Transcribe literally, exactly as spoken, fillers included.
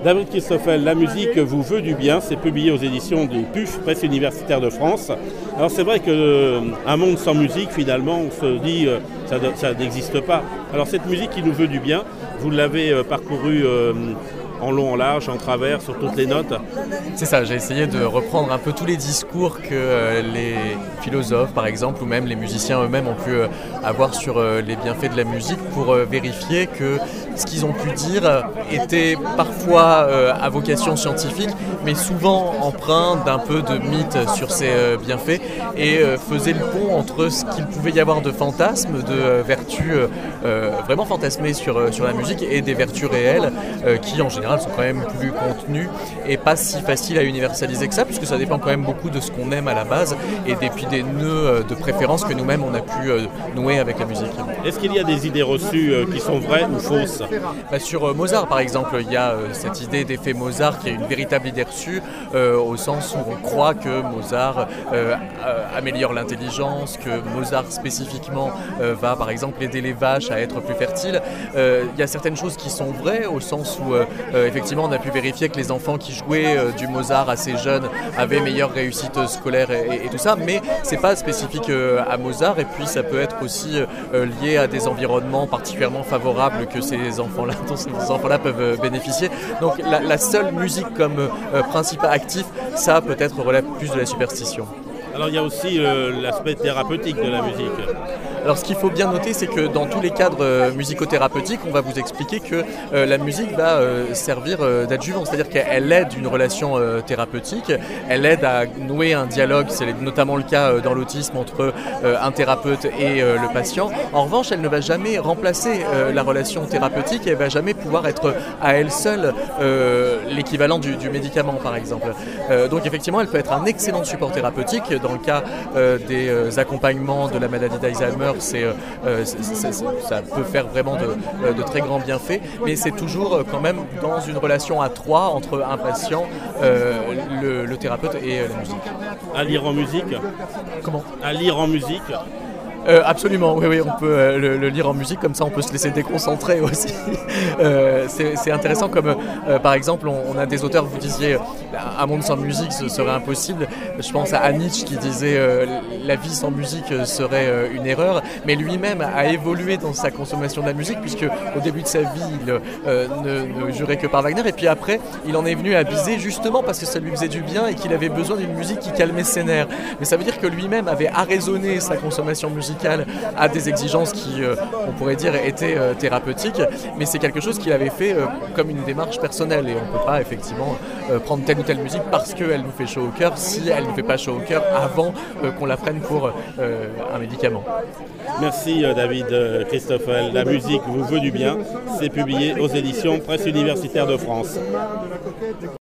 David Christoffel, la musique vous veut du bien, c'est publié aux éditions du P U F, Presse universitaire de France. Alors c'est vrai qu'un euh, monde sans musique, finalement, on se dit euh, ça, ça n'existe pas. Alors cette musique qui nous veut du bien, vous l'avez euh, parcourue euh, en long, en large, en travers, sur toutes les notes. C'est ça, j'ai essayé de reprendre un peu tous les discours que euh, les philosophes, par exemple, ou même les musiciens eux-mêmes ont pu euh, avoir sur euh, les bienfaits de la musique pour euh, vérifier que ce qu'ils ont pu dire était parfois euh, à vocation scientifique, mais souvent empreint d'un peu de mythe sur ces euh, bienfaits et euh, faisait le pont entre ce qu'il pouvait y avoir de fantasmes, de euh, vertus euh, vraiment fantasmées sur, euh, sur la musique et des vertus réelles euh, qui en général sont quand même plus contenues et pas si faciles à universaliser que ça, puisque ça dépend quand même beaucoup de ce qu'on aime à la base et des, puis des nœuds de préférence que nous-mêmes on a pu euh, nouer avec la musique. Est-ce qu'il y a des idées reçues euh, qui sont vraies ou fausses? Bah, Sur euh, Mozart par exemple, il y a euh, cette idée d'effet Mozart qui est une véritable idée reçue euh, au sens où on croit que Mozart euh, euh, améliore l'intelligence, que Mozart spécifiquement euh, va par exemple aider les vaches à être plus fertiles. Euh, il y a certaines choses qui sont vraies au sens où euh, euh, effectivement on a pu vérifier que les enfants qui jouaient euh, du Mozart assez jeunes avaient meilleure réussite scolaire et, et, et tout ça, mais c'est pas spécifique euh, à Mozart et puis ça peut être aussi euh, lié à des environnements particulièrement favorables que ces enfants-là, dont ces enfants-là peuvent euh, bénéficier. Donc la, la seule musique comme euh, principe actif, ça peut-être relève plus de la superstition. Alors il y a aussi euh, l'aspect thérapeutique de la musique. Alors ce qu'il faut bien noter, c'est que dans tous les cadres euh, musicothérapeutiques, on va vous expliquer que euh, la musique va euh, servir euh, d'adjuvant, c'est-à-dire qu'elle aide une relation euh, thérapeutique, elle aide à nouer un dialogue, c'est notamment le cas euh, dans l'autisme entre euh, un thérapeute et euh, le patient. En revanche, elle ne va jamais remplacer euh, la relation thérapeutique, elle ne va jamais pouvoir être à elle seule euh, l'équivalent du, du médicament par exemple. Euh, donc effectivement, elle peut être un excellent support thérapeutique dans le cas euh, des euh, accompagnements de la maladie d'Alzheimer. C'est, euh, c'est, c'est, ça peut faire vraiment de, de très grands bienfaits, mais c'est toujours quand même dans une relation à trois entre un patient, euh, le, le thérapeute et la musique. À lire en musique? Comment? À lire en musique? Euh, absolument, oui, oui, on peut euh, le, le lire en musique, comme ça on peut se laisser déconcentrer aussi. euh, c'est, c'est intéressant comme, euh, par exemple, on, on a des auteurs, vous disiez, un monde sans musique ce serait impossible. Je pense à Nietzsche qui disait euh, la vie sans musique serait euh, une erreur, mais lui-même a évolué dans sa consommation de la musique, puisque au début de sa vie, il euh, ne, ne jurait que par Wagner, et puis après, il en est venu à biser justement parce que ça lui faisait du bien et qu'il avait besoin d'une musique qui calmait ses nerfs. Mais ça veut dire que lui-même avait arraisonné sa consommation musicale à des exigences qui, euh, on pourrait dire, étaient euh, thérapeutiques, mais c'est quelque chose qu'il avait fait euh, comme une démarche personnelle, et on ne peut pas effectivement euh, prendre telle ou telle musique parce qu'elle nous fait chaud au cœur si elle ne nous fait pas chaud au cœur avant euh, qu'on la prenne pour euh, un médicament. Merci David Christoffel, la musique vous veut du bien, c'est publié aux éditions Presse universitaire de France.